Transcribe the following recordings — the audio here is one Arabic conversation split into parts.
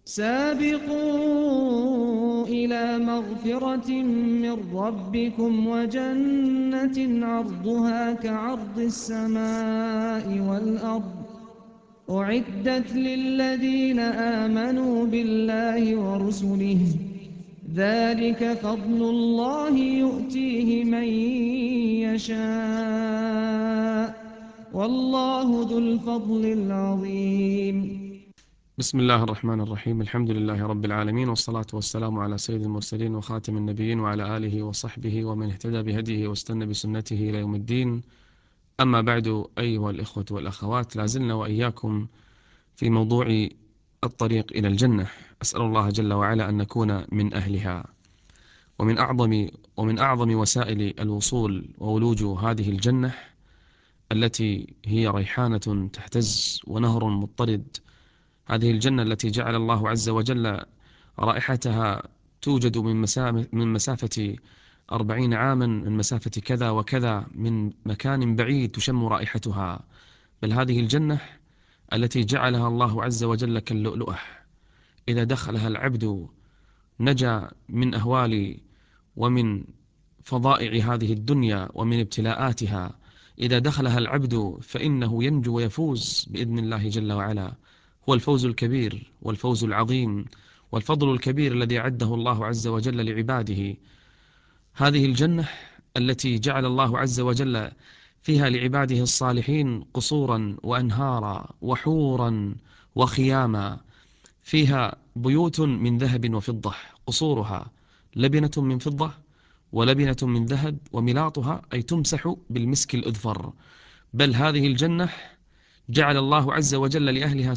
سابقوا إلى مغفرة من ربكم وجنة عرضها كعرض السماء والأرض أعدت للذين آمنوا بالله ورسله ذلك فضل الله يؤتيه من يشاء والله ذو الفضل العظيم. بسم الله الرحمن الرحيم. الحمد لله رب العالمين، والصلاة والسلام على سيد المرسلين وخاتم النبيين وعلى آله وصحبه ومن اهتدى بهديه واستنى بسنته إلى يوم الدين. أما بعد، أيها الإخوة والأخوات، لازلنا وإياكم في موضوع الطريق إلى الجنة. أسأل الله جل وعلا أن نكون من أهلها. ومن أعظم وسائل الوصول وولوج هذه الجنة التي هي ريحانة تهتز ونهر مضطرد، هذه الجنة التي جعل الله عز وجل رائحتها توجد من مسافة 40 عاما، من مسافة كذا وكذا، من مكان بعيد تشم رائحتها. بل هذه الجنة التي جعلها الله عز وجل كاللؤلؤة، إذا دخلها العبد نجا من أهوال ومن فظائع هذه الدنيا ومن ابتلاءاتها. إذا دخلها العبد فإنه ينجو ويفوز بإذن الله جل وعلا. هو الفوز الكبير والفوز العظيم والفضل الكبير الذي أعده الله عز وجل لعباده. هذه الجنة التي جعل الله عز وجل فيها لعباده الصالحين قصورا وأنهارا وحورا وخياما، فيها بيوت من ذهب وفضة، قصورها لبنة من فضة ولبنة من ذهب، وملاطها أي تمسح بالمسك الأذفر. بل هذه الجنة جعل الله عز وجل لأهلها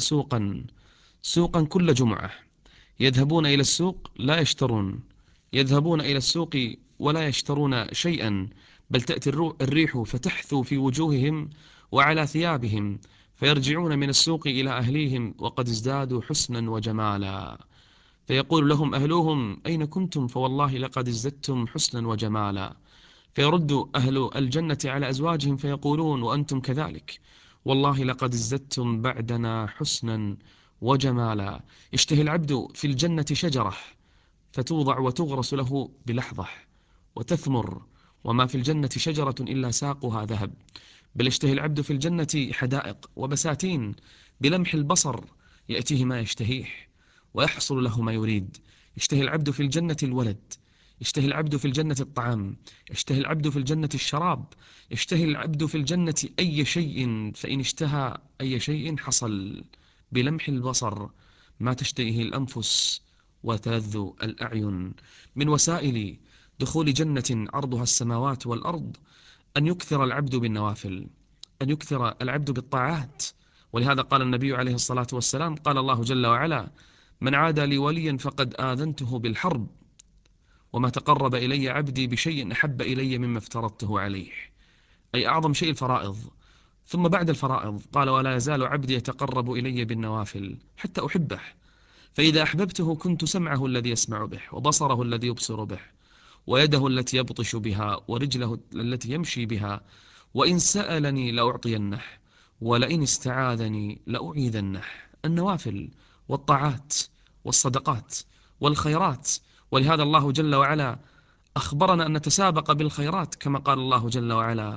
سوقا كل جمعة يذهبون إلى السوق لا يشترون، يذهبون إلى السوق ولا يشترون شيئا، بل تأتي الريح فتحثو في وجوههم وعلى ثيابهم، فيرجعون من السوق إلى أهليهم وقد ازدادوا حسنا وجمالا. فيقول لهم أهلوهم: أين كنتم؟ فوالله لقد ازددتم حسنا وجمالا. فيرد أهل الجنة على أزواجهم فيقولون: وأنتم كذلك، والله لقد ازددتم بعدنا حسنا وجمالا. يشتهي العبد في الجنة شجرة فتوضع وتغرس له بلحظة وتثمر، وما في الجنة شجرة إلا ساقها ذهب. بل يشتهي العبد في الجنة حدائق وبساتين، بلمح البصر يأتيه ما يشتهيه ويحصل له ما يريد. يشتهي العبد في الجنة الولد، يشتهي العبد في الجنة الطعام، يشتهي العبد في الجنة الشراب، يشتهي العبد في الجنة أي شيء، فإن اشتهى أي شيء حصل بلمح البصر ما تشتهيه الأنفس وتلذ الأعين. من وسائل دخول جنة عرضها السماوات والأرض أن يكثر العبد بالنوافل، أن يكثر العبد بالطاعات. ولهذا قال النبي عليه الصلاة والسلام: قال الله جل وعلا: من عادى لي وليا فقد آذنته بالحرب، وما تقرب إلي عبدي بشيء أحب إلي مما افترضته عليه. أي أعظم شيء الفرائض. ثم بعد الفرائض قال: ولا يزال عبدي يتقرب إلي بالنوافل حتى أحبه، فإذا أحببته كنت سمعه الذي يسمع به، وبصره الذي يبصر به، ويده التي يبطش بها، ورجله التي يمشي بها. وإن سألني لأعطينه، ولئن استعاذني لأعيذنه. النوافل والطاعات والصدقات والخيرات. ولهذا الله جل وعلا أخبرنا أن نتسابق بالخيرات، كما قال الله جل وعلا: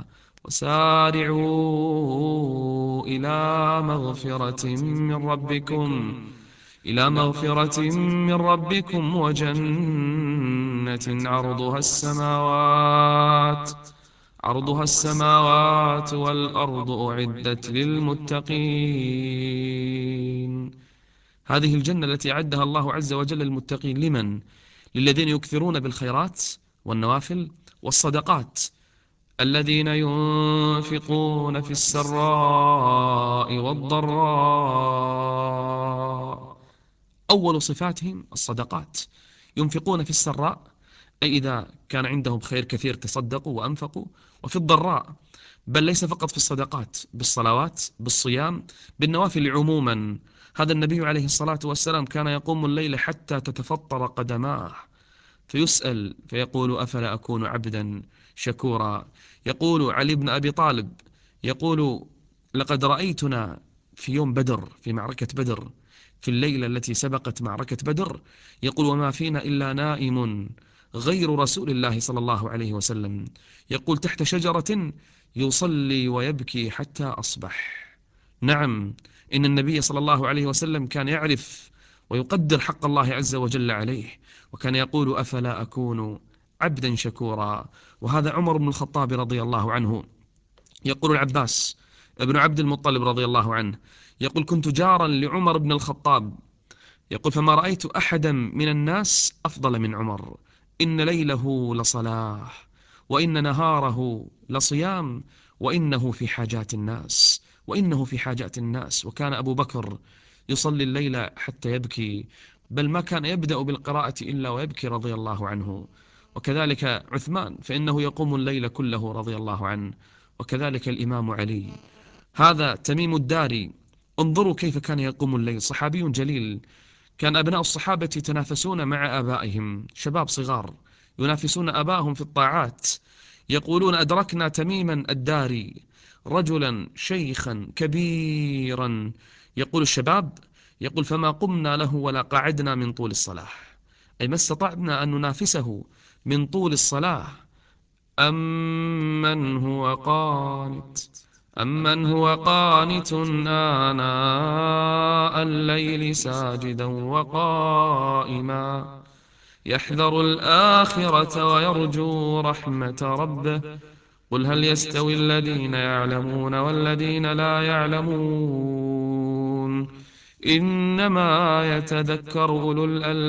وسارعوا إلى مغفرة من ربكم وجنة عرضها السماوات والأرض أعدت للمتقين. هذه الجنة التي أعدها الله عز وجل للمتقين لمن؟ للذين يكثرون بالخيرات والنوافل والصدقات، الذين ينفقون في السراء والضراء. أول صفاتهم الصدقات. ينفقون في السراء، أي إذا كان عندهم خير كثير تصدقوا وأنفقوا. وفي الضراء، بل ليس فقط في الصدقات، بالصلوات، بالصيام، بالنوافل عموما. هذا النبي عليه الصلاة والسلام كان يقوم الليل حتى تتفطر قدماه، فيسأل فيقول: أفلا أكون عبدا شكورا. يقول علي بن أبي طالب، يقول: لقد رأيتنا في يوم بدر، في معركة بدر، في الليلة التي سبقت معركة بدر، يقول: وما فينا إلا نائم غير رسول الله صلى الله عليه وسلم، يقول: تحت شجرة يصلي ويبكي حتى أصبح. نعم، إن النبي صلى الله عليه وسلم كان يعرف ويقدر حق الله عز وجل عليه، وكان يقول: أفلا أكون عبدا شكورا. وهذا عمر بن الخطاب رضي الله عنه. يقول العباس ابن عبد المطلب رضي الله عنه، يقول: كنت جارا لعمر بن الخطاب، يقول: فما رأيت أحدا من الناس أفضل من عمر، إن ليله لصلاة، وإن نهاره لصيام، وإنه في حاجات الناس. وكان أبو بكر يصلي الليل حتى يبكي، بل ما كان يبدأ بالقراءة إلا ويبكي رضي الله عنه. وكذلك عثمان فإنه يقوم الليل كله رضي الله عنه، وكذلك الإمام علي. هذا تميم الداري، انظروا كيف كان يقوم الليل، صحابي جليل. كان أبناء الصحابة يتنافسون مع آبائهم، شباب صغار ينافسون آبائهم في الطاعات، يقولون: أدركنا تميما الداري رجلا شيخا كبيرا، يقول الشباب، يقول: فما قمنا له ولا قعدنا من طول الصلاة، أي ما استطعنا أن ننافسه من طول الصلاة. أمن هو قانت آناء الليل ساجدا وقائما يحذر الآخرة ويرجو رحمة ربه قل هل يستوي الذين يعلمون والذين لا يعلمون إنما يتذكر أولو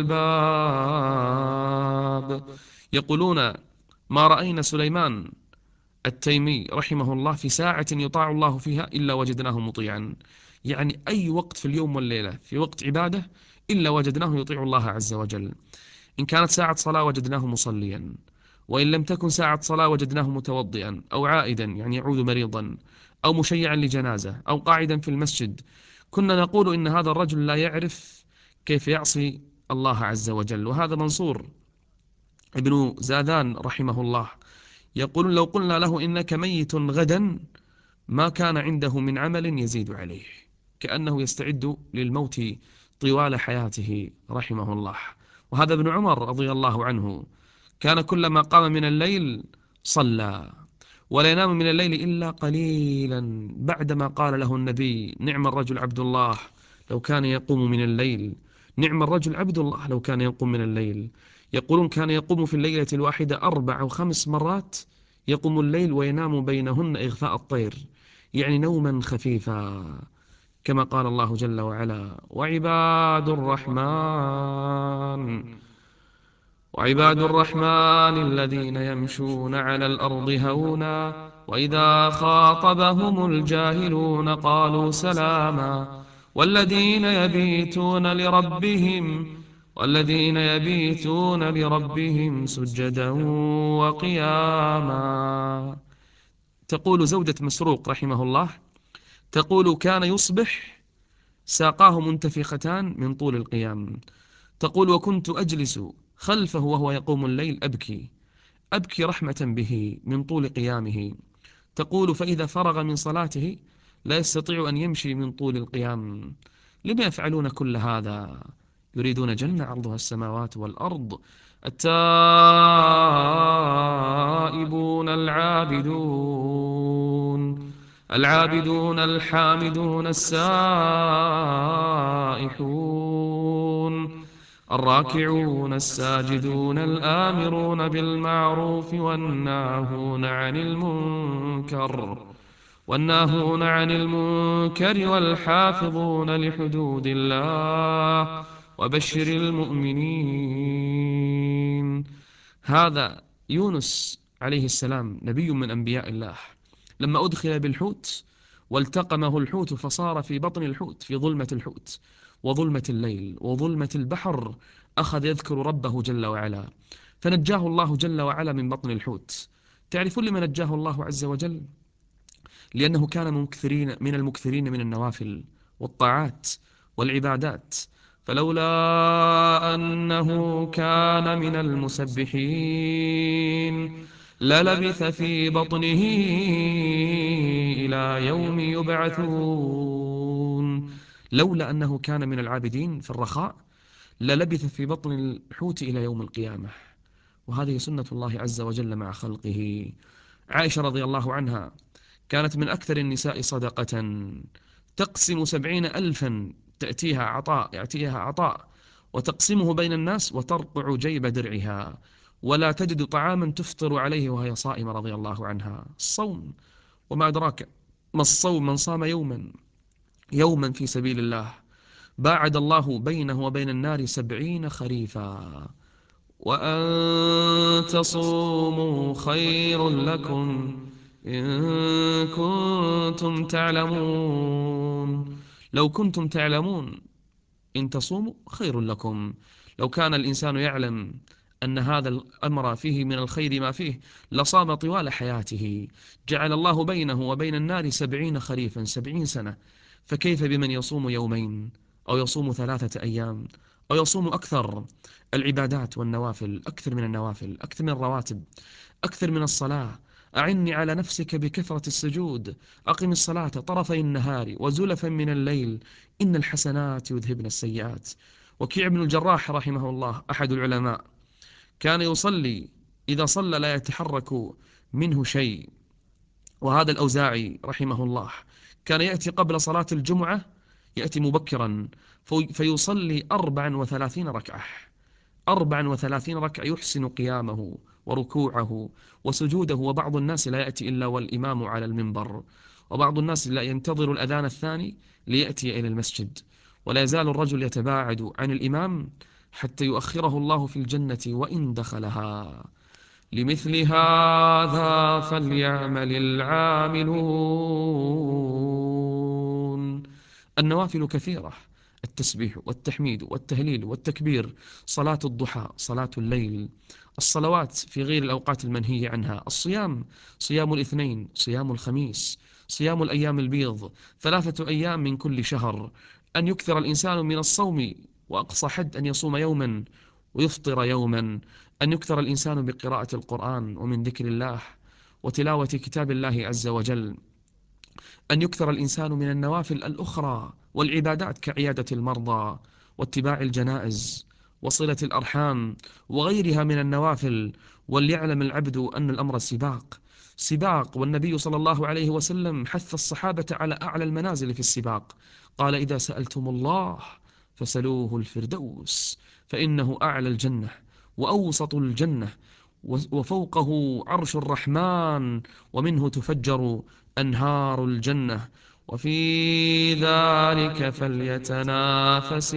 الألباب. يقولون: ما رأينا سليمان التيمي رحمه الله في ساعة يطاع الله فيها إلا وجدناه مطيعا، يعني أي وقت في اليوم والليلة في وقت عبادة إلا وجدناه يطيع الله عز وجل. إن كانت ساعة صلاة وجدناه مصليا، وإن لم تكن ساعة صلاة وجدناه متوضئا أو عائدا يعني يعود مريضا، أو مشيعا لجنازة، أو قاعدا في المسجد. كنا نقول إن هذا الرجل لا يعرف كيف يعصي الله عز وجل. وهذا منصور ابن زاذان رحمه الله يقول: لو قلنا له إنك ميت غدا ما كان عنده من عمل يزيد عليه، كأنه يستعد للموت طوال حياته رحمه الله. وهذا ابن عمر رضي الله عنه كان كلما قام من الليل صلى، ولا ينام من الليل إلا قليلا، بعدما قال له النبي: نعم الرجل عبد الله لو كان يقوم من الليل، نعم الرجل عبد الله لو كان يقوم من الليل. يقولون: كان يقوم في الليلة الواحدة 4 أو 5 مرات، يقوم الليل وينام بينهن إغفاء الطير، يعني نوما خفيفا، كما قال الله جل وعلا: وعباد الرحمن الذين يمشون على الأرض هونا وإذا خاطبهم الجاهلون قالوا سلاما والذين يبيتون لربهم سجدا وقياما. تقول زوجة مسروق رحمه الله، تقول: كان يصبح ساقاه منتفختان من طول القيام. تقول: وكنت أجلس خلفه وهو يقوم الليل أبكي رحمة به من طول قيامه. تقول: فإذا فرغ من صلاته لا يستطيع أن يمشي من طول القيام. لما يفعلون كل هذا؟ يريدون جنة عرضها السماوات والأرض. التائبون العابدون الحامدون السائحون الراكعون الساجدون الآمرون بالمعروف والناهون عن المنكر والحافظون لحدود الله وبشر المؤمنين. هذا يونس عليه السلام نبي من أنبياء الله، لما أدخل بالحوت والتقمه الحوت فصار في بطن الحوت في ظلمة الحوت وظلمة الليل وظلمة البحر، أخذ يذكر ربه جل وعلا فنجاه الله جل وعلا من بطن الحوت. تعرفون لما نجاه الله عز وجل؟ لأنه كان من المكثرين من النوافل والطاعات والعبادات. فلولا أنه كان من المسبحين للبث في بطنه إلى يوم يبعثون. لولا أنه كان من العابدين في الرخاء للبث في بطن الحوت إلى يوم القيامة. وهذه سنة الله عز وجل مع خلقه. عائشة رضي الله عنها كانت من أكثر النساء صدقة، تقسم 70,000، يأتيها عطاء وتقسمه بين الناس وترقع جيب درعها، ولا تجد طعاما تفطر عليه وهي صائمة رضي الله عنها. الصوم، وما أدراك ما الصوم، من صام يوما في سبيل الله باعد الله بينه وبين النار 70 خريفا. وأن تصوموا خير لكم إن كنتم تعلمون. لو كنتم تعلمون إن تصوموا خير لكم. لو كان الإنسان يعلم أن هذا الأمر فيه من الخير ما فيه لصام طوال حياته. جعل الله بينه وبين النار 70 خريفا، 70 سنة، فكيف بمن يصوم يومين أو يصوم 3 أيام أو يصوم أكثر؟ العبادات والنوافل، أكثر من النوافل، أكثر من الرواتب، أكثر من الصلاة. أعني على نفسك بكثرة السجود. أقم الصلاة طرفي النهار وزلفا من الليل إن الحسنات يذهبن السيئات. وكيع بن الجراح رحمه الله أحد العلماء كان يصلي، إذا صلى لا يتحرك منه شيء. وهذا الأوزاعي رحمه الله كان يأتي قبل صلاة الجمعة، يأتي مبكرا فيصلي 34 ركعة. 34 ركعة، يحسن قيامه وركوعه وسجوده. وبعض الناس لا يأتي إلا والإمام على المنبر، وبعض الناس لا ينتظر الأذان الثاني ليأتي إلى المسجد. ولا يزال الرجل يتباعد عن الإمام حتى يؤخره الله في الجنة وإن دخلها. لمثل هذا فليعمل العاملون. النوافل كثيرة: التسبيح والتحميد والتهليل والتكبير، صلاة الضحى، صلاة الليل، الصلوات في غير الأوقات المنهي عنها، الصيام، صيام الاثنين، صيام الخميس، صيام الأيام البيض، 3 أيام من كل شهر. أن يكثر الإنسان من الصوم، وأقصى حد أن يصوم يوما ويفطر يوما. أن يكثر الإنسان بقراءة القرآن ومن ذكر الله وتلاوة كتاب الله عز وجل. أن يكثر الإنسان من النوافل الأخرى والعبادات كعيادة المرضى واتباع الجنائز وصلة الأرحام وغيرها من النوافل. وليعلم العبد أن الأمر سباق، سباق. والنبي صلى الله عليه وسلم حث الصحابة على أعلى المنازل في السباق. قال: إذا سألتم الله فسلوه الفردوس، فإنه أعلى الجنة وأوسط الجنة وفوقه عرش الرحمن، ومنه تفجر أنهار الجنة، وفي ذلك فليتنافس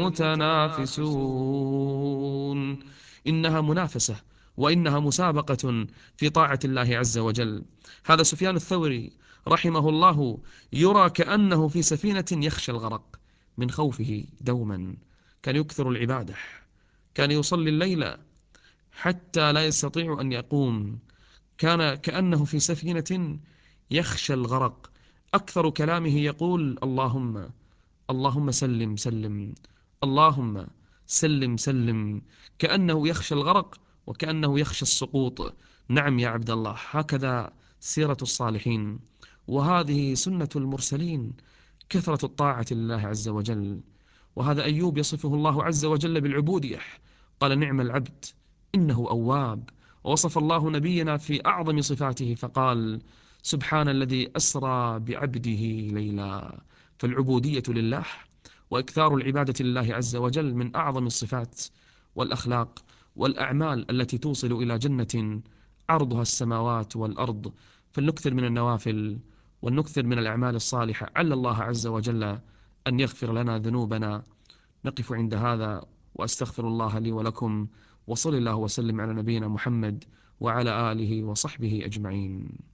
المتنافسون. إنها منافسة وإنها مسابقة في طاعة الله عز وجل. هذا سفيان الثوري رحمه الله يرى كأنه في سفينة يخشى الغرق من خوفه دوما. كان يكثر العبادة، كان يصلي الليل حتى لا يستطيع أن يقوم. كان كأنه في سفينة يخشى الغرق. أكثر كلامه يقول: اللهم سلم سلم، اللهم سلم سلم. كأنه يخشى الغرق وكأنه يخشى السقوط. نعم يا عبد الله، هكذا سيرة الصالحين، وهذه سنة المرسلين، كثرة الطاعة لله عز وجل. وهذا أيوب يصفه الله عز وجل بالعبودية، قال: نعم العبد إنه أواب. ووصف الله نبينا في أعظم صفاته فقال: سبحان الذي أسرى بعبده ليلا. فالعبودية لله وإكثار العبادة لله عز وجل من أعظم الصفات والأخلاق والأعمال التي توصل إلى جنة عرضها السماوات والأرض. فلنكثر من النوافل ونكثر من الأعمال الصالحة، عل الله عز وجل أن يغفر لنا ذنوبنا. نقف عند هذا، وأستغفر الله لي ولكم، وصل الله وسلم على نبينا محمد وعلى آله وصحبه أجمعين.